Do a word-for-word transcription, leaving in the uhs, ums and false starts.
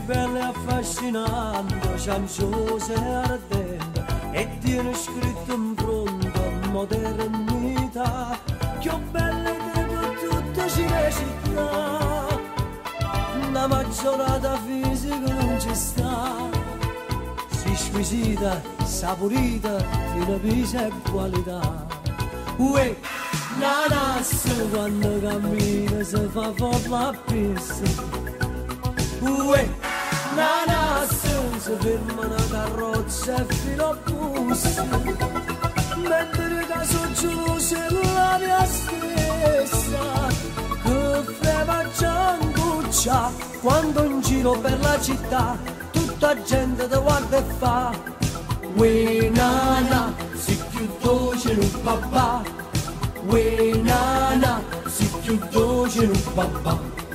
bella e affascinante, cianciosa e ardente, e tiene scritto in fronte modernità, che bella che per tutte le città, una maggiorata fisica non ci sta, si squisita, saporita, fino a pisa e qualità. Uè, la nasso quando cammina si fa forte la pista. Uè, la nasso si ferma una carrozza e filo a busta. Mentre caso giù c'è la mia stessa, che freva gianguccia quando in giro per la città tutta gente ti guarda e fa. Uè, nana, si più dolce in un papà. Uè, nana, si più dolce in un papà.